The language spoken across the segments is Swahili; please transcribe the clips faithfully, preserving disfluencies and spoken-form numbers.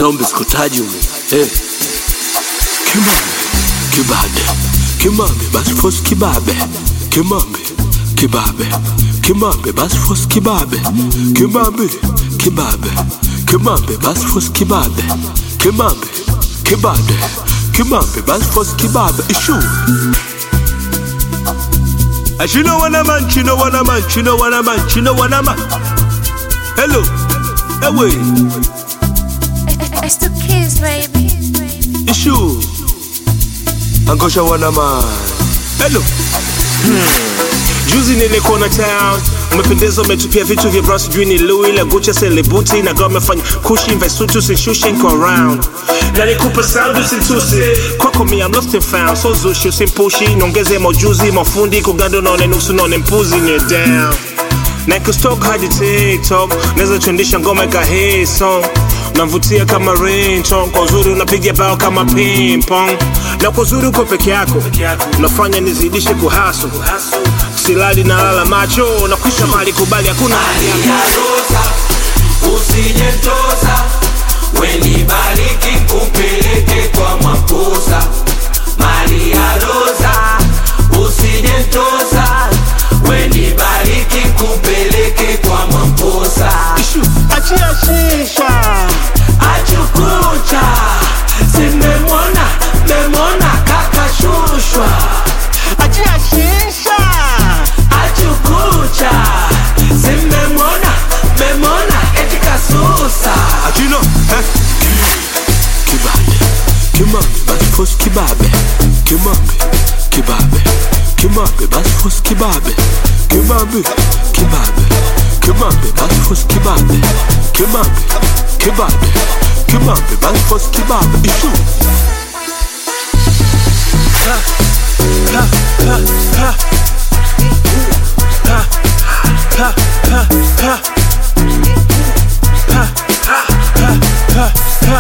Zombi skutaji ume. Hey. Kimambe, kibabe. Kimambe, bas fos kibabe. Kimambe, kibabe. Kimambe, bas fos kibabe. Kimambe, kibabe. Kimambe, bas fos kibabe. Kimambe, kibabe. Kimambe, bas fos kibabe. Issue. As you know what a man, you know what a man, you know what a man, you know what a man. Hello, away. It's the kids, baby. Issue. Angosha wana man. Hello. Juzi nilikuwa town. Umependeza umetupia vitu vya bras juu ni Louis la Gucci celebrity na gome fanya kushi investutu sinshushe nko around. Na nikupa sound usintuse. Kwako me I'm lost and found. So zushi usimpushi. Nongeze mojuzi mafundi kugando naone nusu naone mpuzi ni down. Na kustalk hadi TikTok. Neza tuendisha ngoma ka hit song. Navutia kama ringtone. Kwa uzuri unapigia bao kama ping pong. Na kwa uzuri uko peke yako unafanya nizidishe kuhaso. Silali na lala macho na kuisha mali kubali hakuna mali ya rosa. Usijentosa weni bariki kupeleke kwa maposa. Mali ya rosa. Usijentosa weni bariki kupeleke kwa maposa. Achia shisha achukucha simemona memona kaka shushwa. Achia shisha achukucha simemona memona etika susa. Achino eh kibabe kimambe bas fos kibabe. Kimambe kibabe. Kimambe bas fos kibabe. Kimambe kibabe. Kimambe bas fos kibabe. Kimambe kibabe. Kimambe bas fos kibabe. Issue. Ha ha ha ha. Ha ha ha ha. Ha ha ha ha.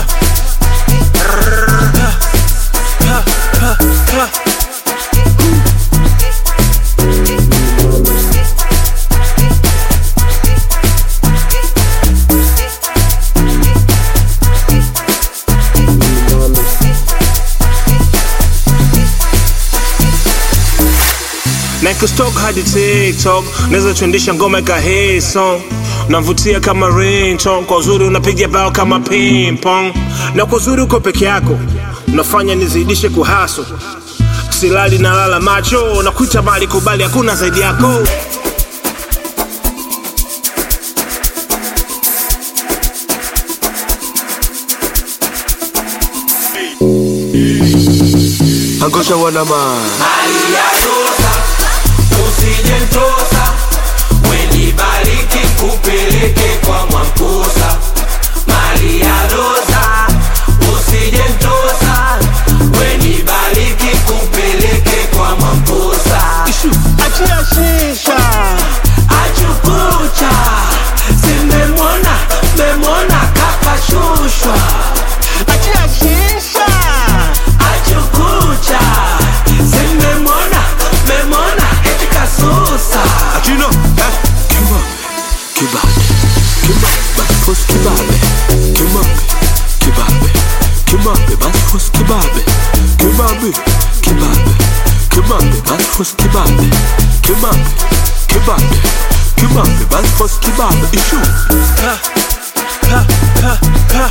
Ha ha ha. Na kustalk hadi TikTok. Neza tuendisha ngoma ka hit song. Navutia kama ringtone. Kwa uzuri unapigia bao kama ping pong. Na kwa uzuri uko peke yako unafanya nizidishe kuhaso. Silali na lala macho na kuita mali kubali hakuna zaidi yako. Angosha wana man. Mali ya rosa. Usijentosa weni bariki kupeleke kwa maposa. Mali ya rosa. Usijentosa weni bariki kupeleke kwa maposa. Achia shisha achukucha simemona memona kaka shushwa. Achia shisha achukucha simemona memona etika susa. Achino eh kimambe kibabe. Kimambe bas fos kibabe. Kimambe kibabe. Kimambe bas fos kibabe. Kimambe kibabe. Kimambe bas fos kibabe. Kimambe kibabe. Kimambe bas fos kibabe. Issue. Ha ha ha ha.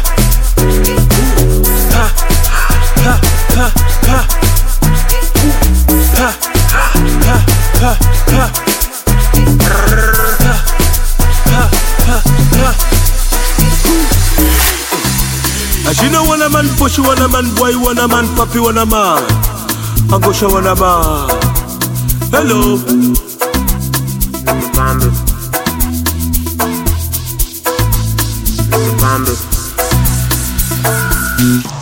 Ha ha ha ha. Ha ha ha ha. As you know, one a man, push one a man, boy one a man, papi one a man. Angosha one a man. Hello. Bambi. Bambi.